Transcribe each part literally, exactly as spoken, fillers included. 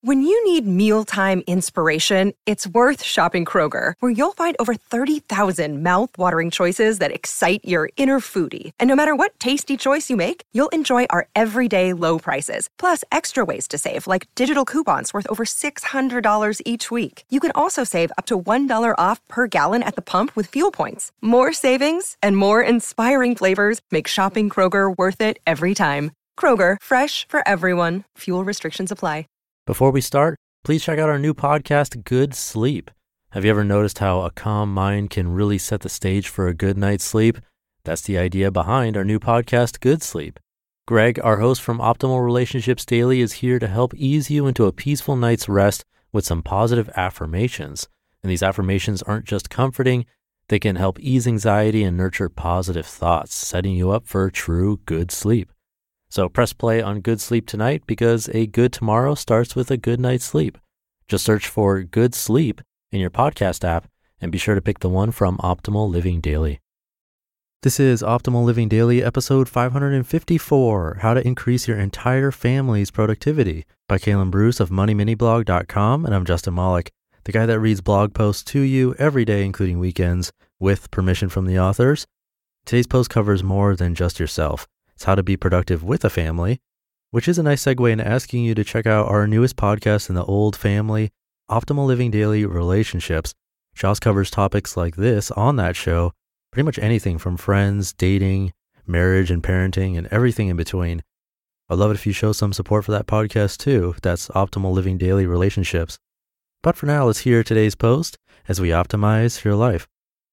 When you need mealtime inspiration, it's worth shopping Kroger, where you'll find over thirty thousand mouth-watering choices that excite your inner foodie. And no matter what tasty choice you make, you'll enjoy our everyday low prices, plus extra ways to save, like digital coupons worth over six hundred dollars each week. You can also save up to one dollar off per gallon at the pump with fuel points. More savings and more inspiring flavors make shopping Kroger worth it every time. Kroger, fresh for everyone. Fuel restrictions apply. Before we start, please check out our new podcast, Good Sleep. Have you ever noticed how a calm mind can really set the stage for a good night's sleep? That's the idea behind our new podcast, Good Sleep. Greg, our host from Optimal Relationships Daily, is here to help ease you into a peaceful night's rest with some positive affirmations. And these affirmations aren't just comforting, they can help ease anxiety and nurture positive thoughts, setting you up for true good sleep. So press play on Good Sleep tonight, because a good tomorrow starts with a good night's sleep. Just search for Good Sleep in your podcast app and be sure to pick the one from Optimal Living Daily. This is Optimal Living Daily, episode five hundred fifty-four, How to Increase Your Entire Family's Productivity by Kalen Bruce of money mini blog dot com, and I'm Justin Malik, the guy that reads blog posts to you every day, including weekends, with permission from the authors. Today's post covers more than just yourself. It's how to be productive with a family, which is a nice segue into asking you to check out our newest podcast in the old family, Optimal Living Daily Relationships. Joss covers topics like this on that show, pretty much anything from friends, dating, marriage and parenting, and everything in between. I'd love it if you show some support for that podcast too. That's Optimal Living Daily Relationships. But for now, let's hear today's post as we optimize your life.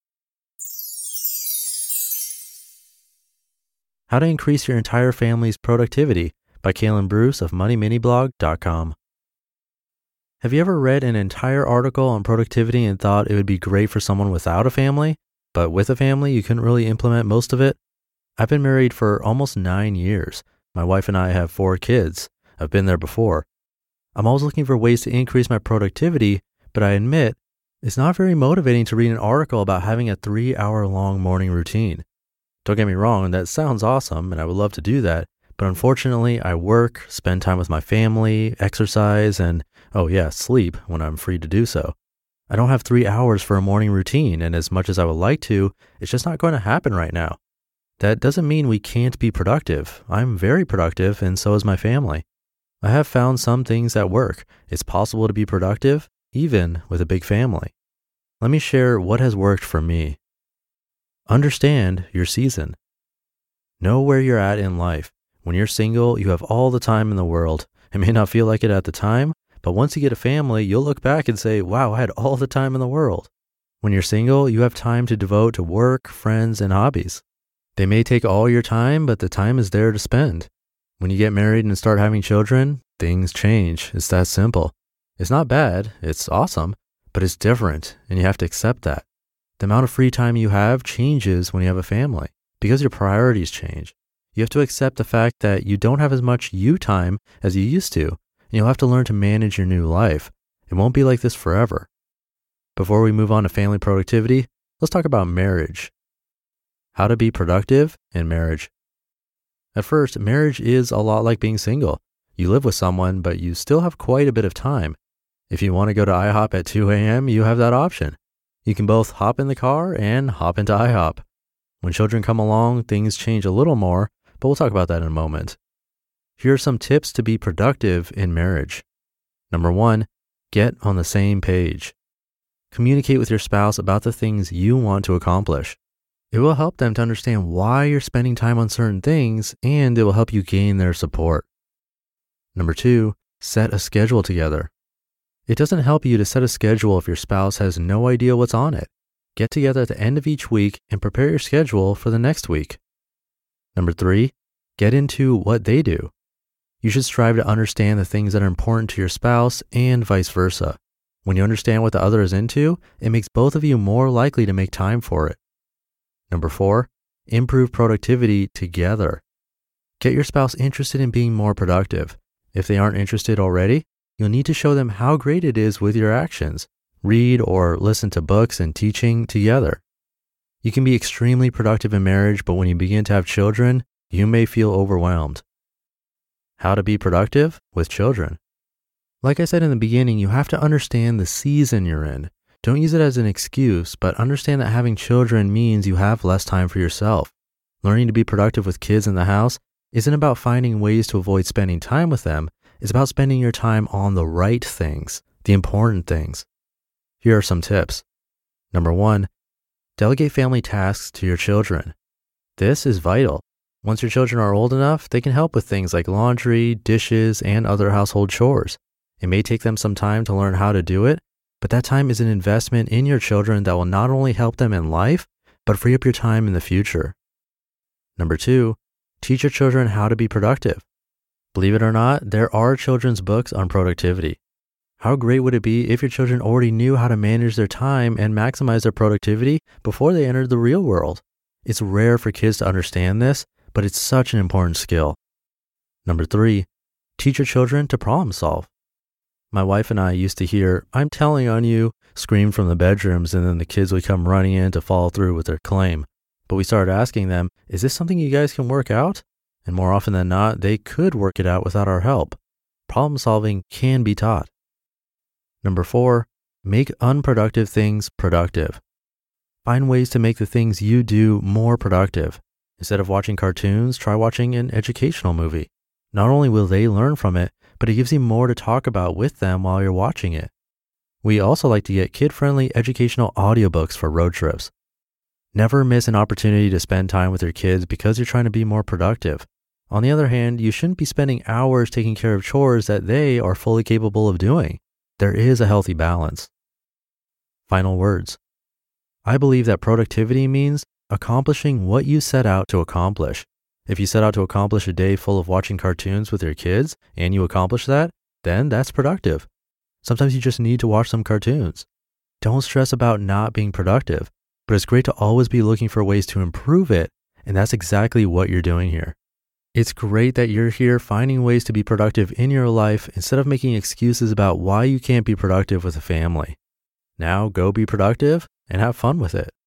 How to Increase Your Entire Family's Productivity by Kalen Bruce of money mini blog dot com. Have you ever read an entire article on productivity and thought it would be great for someone without a family, but with a family you couldn't really implement most of it? I've been married for almost nine years. My wife and I have four kids. I've been there before. I'm always looking for ways to increase my productivity, but I admit it's not very motivating to read an article about having a three-hour-long morning routine. Don't get me wrong, that sounds awesome, and I would love to do that, but unfortunately, I work, spend time with my family, exercise, and, oh yeah, sleep when I'm free to do so. I don't have three hours for a morning routine, and as much as I would like to, it's just not going to happen right now. That doesn't mean we can't be productive. I'm very productive, and so is my family. I have found some things that work. It's possible to be productive, even with a big family. Let me share what has worked for me. Understand your season. Know where you're at in life. When you're single, you have all the time in the world. It may not feel like it at the time, but once you get a family, you'll look back and say, wow, I had all the time in the world. When you're single, you have time to devote to work, friends, and hobbies. They may take all your time, but the time is there to spend. When you get married and start having children, things change. It's that simple. It's not bad, it's awesome, but it's different, and you have to accept that. The amount of free time you have changes when you have a family because your priorities change. You have to accept the fact that you don't have as much you time as you used to, and you'll have to learn to manage your new life. It won't be like this forever. Before we move on to family productivity, let's talk about marriage. How to be productive in marriage. At first, marriage is a lot like being single. You live with someone, but you still have quite a bit of time. If you want to go to IHOP at two a.m., you have that option. You can both hop in the car and hop into IHOP. When children come along, things change a little more, but we'll talk about that in a moment. Here are some tips to be productive in marriage. Number one, get on the same page. Communicate with your spouse about the things you want to accomplish. It will help them to understand why you're spending time on certain things, and it will help you gain their support. Number two, set a schedule together. It doesn't help you to set a schedule if your spouse has no idea what's on it. Get together at the end of each week and prepare your schedule for the next week. Number three, get into what they do. You should strive to understand the things that are important to your spouse and vice versa. When you understand what the other is into, it makes both of you more likely to make time for it. Number four, improve productivity together. Get your spouse interested in being more productive. If they aren't interested already, you'll need to show them how great it is with your actions. Read or listen to books and teaching together. You can be extremely productive in marriage, but when you begin to have children, you may feel overwhelmed. How to be productive with children. Like I said in the beginning, you have to understand the season you're in. Don't use it as an excuse, but understand that having children means you have less time for yourself. Learning to be productive with kids in the house isn't about finding ways to avoid spending time with them. It's about spending your time on the right things, the important things. Here are some tips. Number one, delegate family tasks to your children. This is vital. Once your children are old enough, they can help with things like laundry, dishes, and other household chores. It may take them some time to learn how to do it, but that time is an investment in your children that will not only help them in life, but free up your time in the future. Number two, teach your children how to be productive. Believe it or not, there are children's books on productivity. How great would it be if your children already knew how to manage their time and maximize their productivity before they entered the real world? It's rare for kids to understand this, but it's such an important skill. Number three, teach your children to problem solve. My wife and I used to hear, "I'm telling on you," scream from the bedrooms, and then the kids would come running in to follow through with their claim. But we started asking them, "Is this something you guys can work out?" And more often than not, they could work it out without our help. Problem solving can be taught. Number four, make unproductive things productive. Find ways to make the things you do more productive. Instead of watching cartoons, try watching an educational movie. Not only will they learn from it, but it gives you more to talk about with them while you're watching it. We also like to get kid-friendly educational audiobooks for road trips. Never miss an opportunity to spend time with your kids because you're trying to be more productive. On the other hand, you shouldn't be spending hours taking care of chores that they are fully capable of doing. There is a healthy balance. Final words. I believe that productivity means accomplishing what you set out to accomplish. If you set out to accomplish a day full of watching cartoons with your kids and you accomplish that, then that's productive. Sometimes you just need to watch some cartoons. Don't stress about not being productive, but it's great to always be looking for ways to improve it, and that's exactly what you're doing here. It's great that you're here finding ways to be productive in your life instead of making excuses about why you can't be productive with a family. Now go be productive and have fun with it.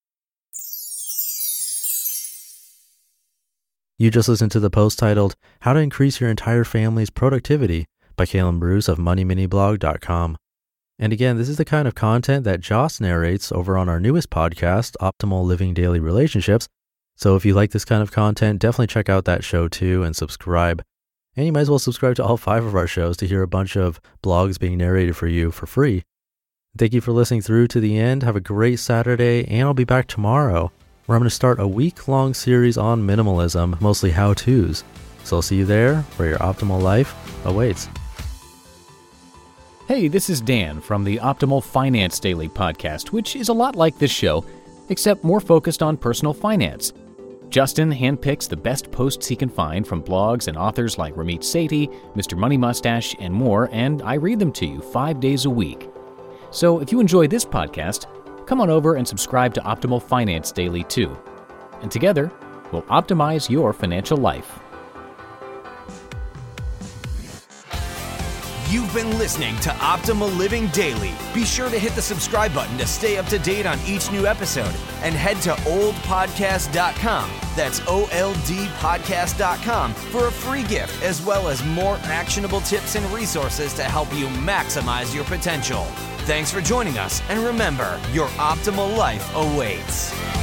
You just listened to the post titled, "How to Increase Your Entire Family's Productivity" by Kaylin Bruce of money mini blog dot com. And again, this is the kind of content that Joss narrates over on our newest podcast, Optimal Living Daily Relationships. So if you like this kind of content, definitely check out that show too and subscribe. And you might as well subscribe to all five of our shows to hear a bunch of blogs being narrated for you for free. Thank you for listening through to the end. Have a great Saturday, and I'll be back tomorrow, where I'm going to start a week-long series on minimalism, mostly how-tos. So I'll see you there, where your optimal life awaits. Hey, this is Dan from the Optimal Finance Daily podcast, which is a lot like this show, except more focused on personal finance. Justin handpicks the best posts he can find from blogs and authors like Ramit Sethi, Mister Money Mustache, and more, and I read them to you five days a week. So if you enjoy this podcast, come on over and subscribe to Optimal Finance Daily too. And together, we'll optimize your financial life. You've been listening to Optimal Living Daily. Be sure to hit the subscribe button to stay up to date on each new episode, and head to old podcast dot com. That's O L D podcast dot com for a free gift, as well as more actionable tips and resources to help you maximize your potential. Thanks for joining us, and remember, your optimal life awaits.